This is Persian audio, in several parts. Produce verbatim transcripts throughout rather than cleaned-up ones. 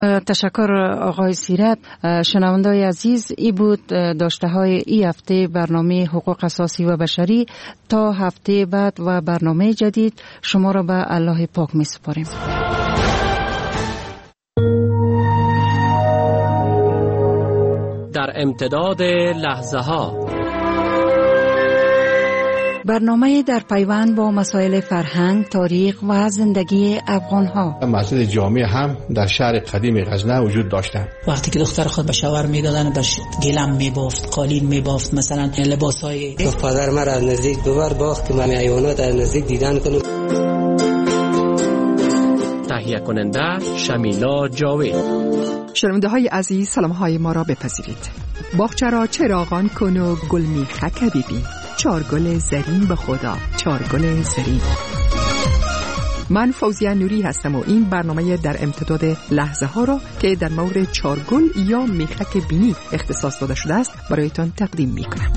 تشکر آقای سیرت. شنوندای عزیز، ای بود داشته های ای هفته برنامه حقوق اساسی و بشری. تا هفته بعد و برنامه جدید شما را به الله پاک می سپاریم. در امتداد لحظه ها، برنامه در پیوند با مسائل فرهنگ، تاریخ و زندگی افغان ها. مسجد جامع هم در شهر قدیم غزنه وجود داشتند. وقتی که دختر خود به شوهر میدادن بهش گلم میبافت، قالین میبافت، مثلا لباسای. پدر مرا از نزدیک ببر باخت که من حیوانات از نزدیک دیدن کنم. تهیه کننده شمیلا جاوید. شنونده های عزیز، سلام های ما را بپذیرید. باغچه را چراغان کن و گل میخک ببین، چار گل زرین به خدا، چار گل زرین. من فوزیه نوری هستم و این برنامه در امتداد لحظه ها را که در مورد چار گل یا میخک بینی اختصاص داده شده است برایتان تقدیم می کنم.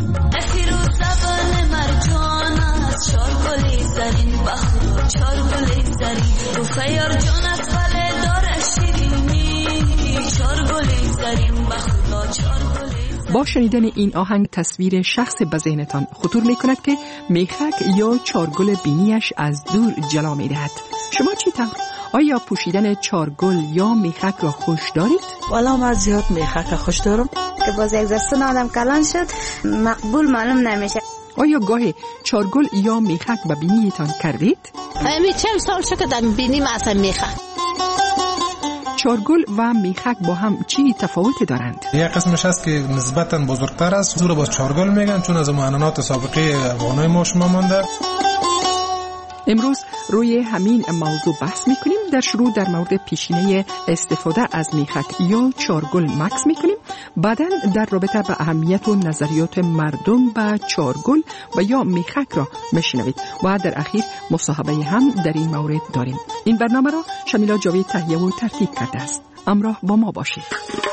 با شنیدن این آهنگ تصویر شخص به ذهنتان خطور می کند که میخک یا چارگل بینیش از دور جلا می دهد. شما چی طور؟ آیا پوشیدن چارگل یا میخک را خوش دارید؟ والا من زیاد میخک خوش دارم که باز یک دستان آدم کلان شد مقبول معلوم نمیشه. آیا گاهی چارگل یا میخک به بینیتان کردید؟ همین چند سال شد که در بینیم اصلا میخک. چارگل و میخک با هم چی تفاوت دارند؟ یک قسمش هست که نسبتاً بزرگتر است، زور باز چارگل میگن چون از معانات سابقه افغانای ما شما مانده. امروز روی همین موضوع بحث میکنیم. در شروع در مورد پیشینه استفاده از میخک یا چارگل مکس میکنیم. بعداً در رابطه به اهمیت و نظریات مردم به چارگل و یا میخک را میشنوید و در اخیر مصاحبه هم در این مورد داریم. این برنامه را شمیلا جاوید تهیه و ترتیب کرده است. همراه با ما باشید.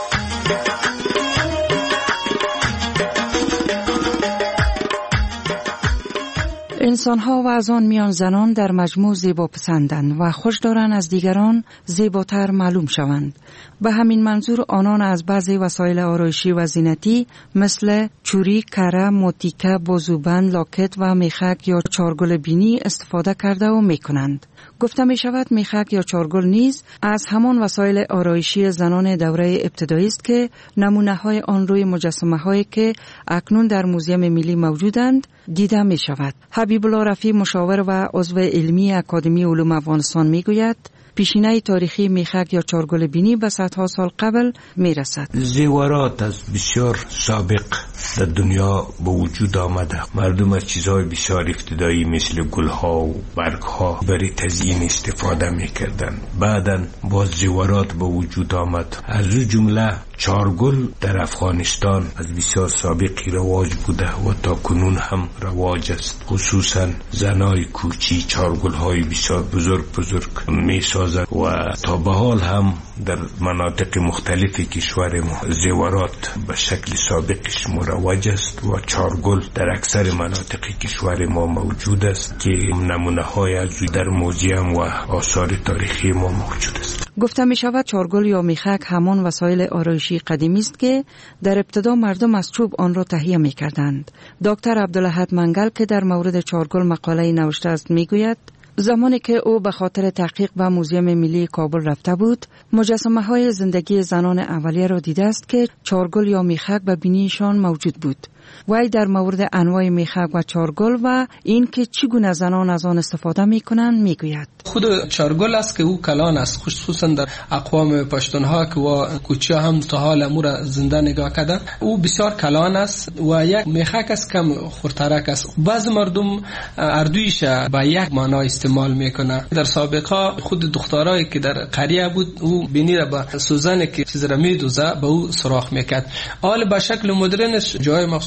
انسان‌ها و از آن میان زنان در مجموع زیبا پسندند و خوش دارند از دیگران زیباتر معلوم شوند. به همین منظور آنان از بعضی وسایل آرایشی و زینتی مثل چوری، کره، موتیکه، بازوبند، لاکت و میخک یا چارگل بینی استفاده کرده و میکنند. گفته می شود میخک یا چارگل نیز از همان وسایل آرایشی زنان دوره ابتدایی است که نمونه های آن روی مجسمه هایی که اکنون در موزیم ملی موجودند دیده می شود. حبیب الله رفیع، مشاور و عضو علمی اکادمی علوم افغانستان می گوید پیشینه تاریخی میخک یا چارگل بینی به صدها سال قبل می رسد. زیورات از بسیار سابق در دنیا به وجود آمده. مردم از چیزهای بسیار ابتدایی مثل گلها و برگها برای تزیین استفاده می کردن. بعداً باز زیورات به وجود آمد. از او جمله چارگل در افغانستان از بسیار سابقی رواج بوده و تا کنون هم رواج است. خصوصاً زنای کوچی چارگل های بسیار بزرگ بزرگ می سازند و تا به حال هم در مناطق مختلف کشور ما زیورات به شکل سابقش مروج است و چارگل در اکثر مناطق کشور ما موجود است که نمونه های از در موزیم و آثار تاریخی ما موجود است. گفته می شود چارگل یا میخک همان وسایل آرایشی قدیمی است که در ابتدا مردم از چوب آن را تهیه می کردند. دکتر عبدالاحد منگل که در مورد چارگل مقاله نوشته است می گوید زمانی که او به خاطر تحقیق به موزیم ملی کابل رفته بود، مجسمه های زندگی زنان اولیه را دیده است که چارگل یا میخک به بینیشان موجود بود. وی در مورد انواع میخک و چارگل و این که چگونه زنان از آن استفاده میکنند میگوید. خود چارگل است که او کلان است، خصوصا در اقوام پشتونها که و کوچه هم تا حال امور زنده نگاه کردن. او بسیار کلان است و یک میخک است کم خردترک است. بعض مردم اردویش با یک معنا استعمال میکنه. در سابقه خود دخترایی که در قریه بود او بینی را با سوزن که چیز را میدوزه به او سوراخ میکرد. حال به شکل مدرنش جای مخصوص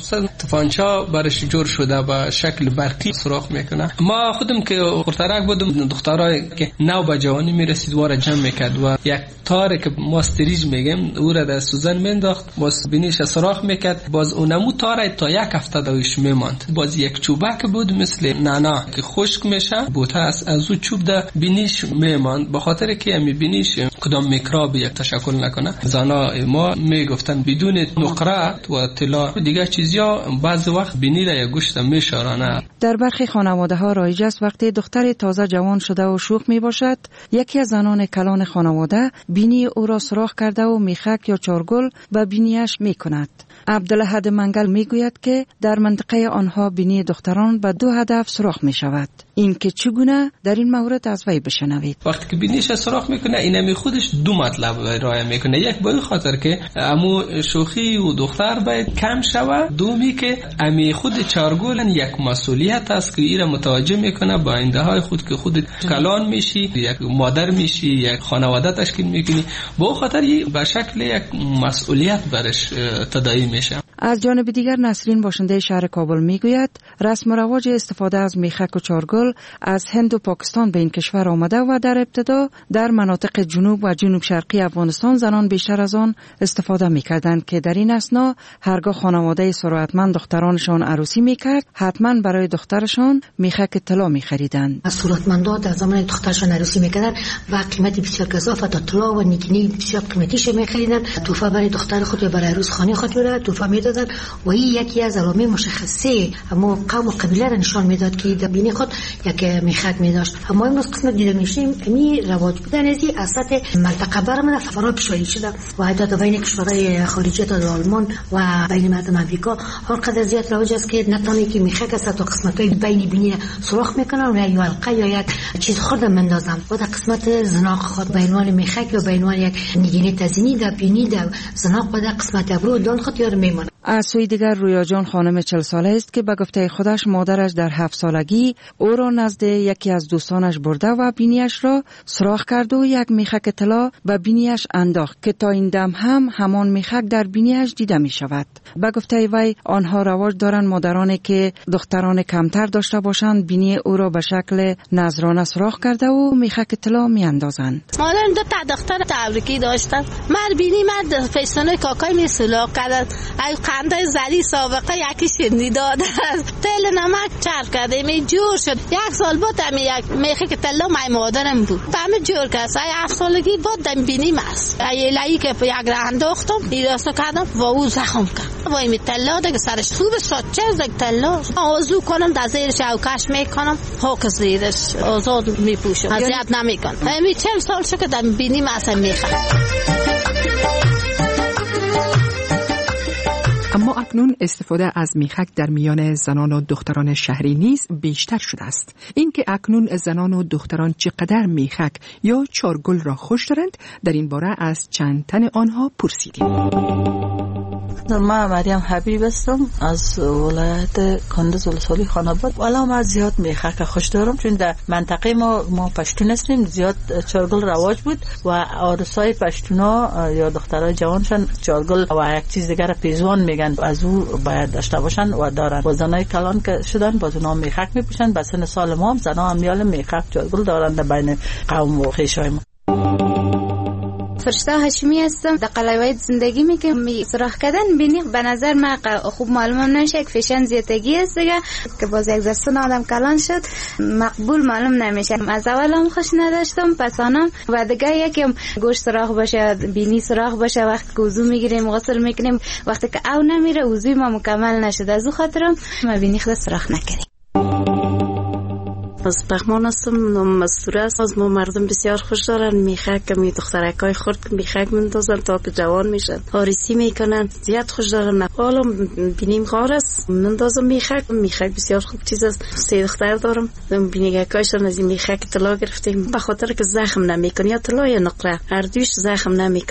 مخصوصا تفانچا برش جور شده با شکل برقی سوراخ میکنه. ما خودم که خورترک بودم دخترای که نو به جوانی میرسید واره جمع میکرد و یک تار که ما استریج میگیم او را در سوزن مینداخت، باز بینیش سوراخ میکرد، باز اونمو تار تا یک هفته دویش میماند. باز یک چوبک بود مثل نانا که خشک میشه بوته از از او چوب ده بینیش میماند، به خاطر که می بینیش کدام میکروب یک تشکل نکنه. زنا ما میگفتن بدون نقره و طلا دیگه چیزیا بعض وقت بینی را یک گوشت میشارانه. در برخی خانواده ها رایج است وقتی دختر تازه جوان شده و شوخ می باشد یکی از زنان کلان خانواده بینی او را سوراخ کرده و میخک یا چارگل به بینیش می کند. عبدالحد منگل می گوید که در منطقه آنها بینی دختران به دو هدف سوراخ می شود. این که چگونه در این مورد از وی بشنوید. وقتی که بینیش سوراخ میکنه اینمی خودش دو مطلب رعایت میکنه. یک به خاطر که امو شوخی و دختر باید کم شوه، دومی که امی خود چارگل یک مسئولیت است که ایره متوجه میکنه با آینده های خود که خود کلان میشی، یک مادر میشی، یک خانواده تشکیل میکنی، با خاطر به شکل یک مسئولیت برش تداعی میشه. از جانب دیگر نسرین باشنده شهر کابل میگوید رسم و رواج استفاده از میخک و چارگل از هند و پاکستان به این کشور آمده و در ابتدا در مناطق جنوب و جنوب شرقی افغانستان زنان بیشتر از آن استفاده میکردند که در این اثنا هرگاه خانواده ثروتمند دخترانشان عروسی میکرد حتما برای دخترشان میخک طلا میخریدند. ثروتمندا در زمان دخترشان عروسی میکردند و قیمت بسیار گزاف تا طلا و نیکنی بسیار قیمتیش میخریدند. توفه برای دختر خود یا برای عروس خانه خود را توفه میدادند و این یکی از علامه مشخصه اما قوم و قبیله را نشان میداد که در بینی خود یک میخک می داشت. اما امروز قسمت دیده میشیم امی رواج بودن ازی از سطح منطقه برمونه فرا پیشایی شده و حتی بین کشورهای خارجی تا آلمان و بین مردم امریکا هرقدر زیاد رواج است که نتانی که میخک است تا قسمت‌های بین بینی سوراخ میکنن و یا حلقه یا یک چیز خرد مندازن و در قسمت زناق خود به عنوان میخک یا به عنوان یک نیگینه تزیینی در بینی در زناق و در قسمت ابرو دان خود یار میمونه. از سوی دیگر رویا جان خانم چهل ساله است که به گفته خودش مادرش در هفت سالگی او را نزد یکی از دوستانش برده و بینیش را سوراخ کرد و یک میخک طلا به بینیش انداخت که تا این دم هم همان میخک در بینیش دیده می شود. به گفته وی آنها رواج دارند مادرانی که دختران کمتر داشته باشند بینی او را به شکل نذرانه سوراخ کرده و میخک طلا می اندازند. مادرم دو تا دختر تبریکی داشتن. من بینی من فیسونه کاکای می سوراخ کردن. خنده زلی سابقه یکی شیرنی داده است. تل نمک چرب کرده می جور شد. یک سال بود امی یک میخه که تلا مای مادرم بود. تمی جور کرد. ای هفت سالگی بود دم بینیم است. ای لایی که یک را انداختم دیداستو کردم و او زخم کرد. وای می تلا دیگه سرش خوب شد. چه از تلا آوازو کنم در زیرش اوکش میکنم. حق زیرش آزاد می پوشم. اذیت نمیکنم. امی چند سال شد که دم بینیم است میخه. اما اکنون استفاده از میخک در میان زنان و دختران شهری نیز بیشتر شده است. اینکه اکنون زنان و دختران چقدر میخک یا چارگل را خوش دارند در این باره از چند تن آنها پرسیدیم. من مریم حبیب هستم از ولایت کندز ولسوالی خاناباد. والا من زیاد میخک خوش دارم چون در منطقه ما ما پشتون هستیم، زیاد چارگل رواج بود و عروسای پشتونا یا دخترای جوانشان چارگل و یک چیز دیگر پیزوان میگن از او باید داشته باشن و دارن. و زنای کلان که شدن باز اونا میخک میپوشن. به سن سال ما هم زنا هم میال میخک چارگل دارن در بین قوم و خویشای ما. فرشته هاشمی هستم. در قلعه زندگی میکنم. می سوراخ کردن بینی به نظر من خوب معلوم نمیشه که فیشن زیادگی است دیگه که باز یک زستون آدم کلان شد مقبول معلوم نمیشه. از اول هم خوش نداشتم پس آنم و دیگه یکم گوشت سوراخ باشه بینی سوراخ باشه وقتی که وضو میگیریم غسل میکنیم وقتی که او نمیره وضوی ما مکمل نشد از او خاطرم ما بینی خود سوراخ نکنیم. از بخمان هستم. نام مستوره است. از ما مردم بسیار خوش دارن میخک می دخترکای خورد میخک میندازن تا که جوان میشن آریسی میکنن زیاد خوش دارن. حالا بینیم غار است میندازم میخک میخک بسیار خوب چیز است. سه دختر دارم بینیگاکایشان از این میخک طلا گرفتیم به خاطر که زخم نمیکنه یا طلا یا نقره هر دویش زخم نمیکنه.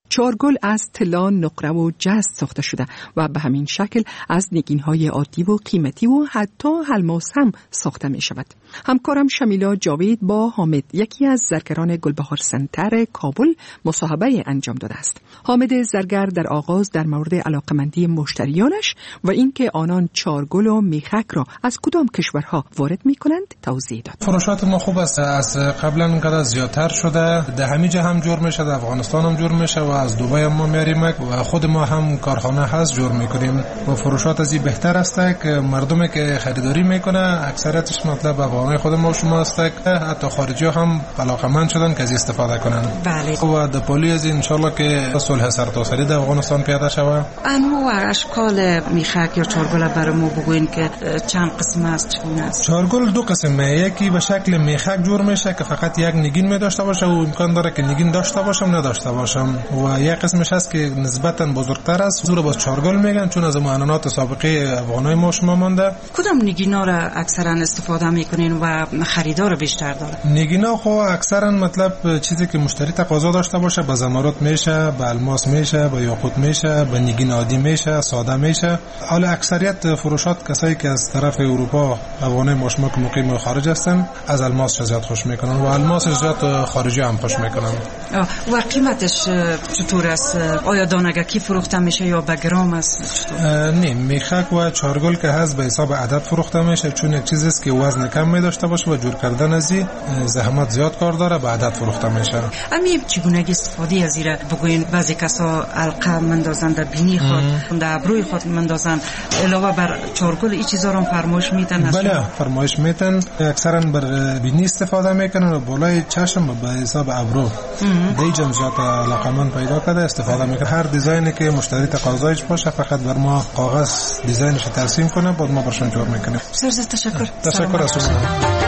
چارگل از طلا، نقره و جست ساخته شده و به همین شکل از نگین‌های عادی و قیمتی و حتی الماس هم ساخته می شود. همکارم شمیلا جاوید با حامد، یکی از زرگران گلبهار سنتر کابل، مصاحبه انجام داده است. حامد زرگر در آغاز در مورد علاقمندی مشتریانش و اینکه آنان چارگل و میخک را از کدام کشورها وارد می کنند توضیح داد. فروشات ما خوب است، از قبلا انقدر زیادتر شده، در همه جا هم جور میشه، در افغانستان هم جور میشه و از دبی هم ما میاریم و خود ما هم کارخانه هست جور میکنیم و فروشات از این بهتر است که مردمی که خریداری میکنه اکثریتش مطلب افغانای خود ما و شما است، حتی خارجی هم علاقمند شدن که از استفاده کنن. بله. و در پالی از ان شاء الله که صلح سرتاسری در افغانستان پیاده شود. انواع اشکال میخک یا چارگل برای ما بگوین که چند قسم است، چگونه است؟ چارگل دو قسمه، یکی به شکل میخک جور میشه که فقط یک نگین می داشته باشه و امکان داره که نگین داشته باشم نداشته باشم، و یک قسمش هست که نسبتا بزرگتر است، زور باز چارگل میگن چون از معانات سابقه افغانای ما شما مانده. کدام نگینا را اکثرا استفاده میکنین و خریدار بیشتر داره؟ نگینا خو اکثرا مطلب چیزی که مشتری تقاضا داشته باشه، به زمرد میشه، به الماس میشه، به یاقوت میشه، به نگین عادی میشه، ساده میشه. حالا اکثریت فروشات کسایی که از طرف اروپا افغانای ما شما که مقیم خارج هستن از الماس زیاد خوش میکنن و الماس زیاد خارجی هم خوش میکنن. و قیمتش چطور است؟ آیا دانگکی فروخته میشه یا به گرام است؟ نه، میخک و چارگل که هست به حساب عدد فروخته میشه، چون یک چیزی است که وزن کم می داشته باشه و جور کردن از این زحمت زیاد کار داره، به عدد فروخته میشه. امی چگونگی استفاده از این بگوین؟ بعضی کسا حلقه مندازن در بینی خود، در ابروی خود مندازن، علاوه بر چارگل این چیزا رو فرمایش میتن؟ بله، فرمایش میتن. اکثرا بر بینی استفاده میکنن و بالای چشم به حساب ابرو دیجم زیاد علاقمند پیدا کرده استفاده میکنه. هر دیزاینی که مشتری تقاضایش باشه فقط بر ما کاغذ دیزاینش ترسیم کنه، بعد ما برشون جور میکنیم. بسیار زیاد تشکر. تشکر از شما.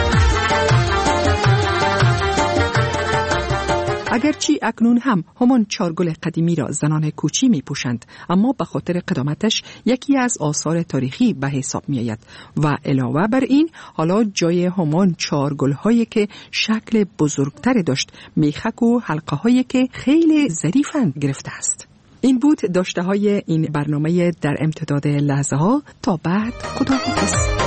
اگرچه اکنون هم همان چارگل قدیمی را زنان کوچی می پوشند، اما به خاطر قدامتش یکی از آثار تاریخی به حساب می آید و علاوه بر این حالا جای همان چارگل هایی که شکل بزرگتر داشت، میخک و حلقه هایی که خیلی ظریفند گرفته است. این بود داشته های این برنامه در امتداد لحظه ها. تا بعد، خداحافظ.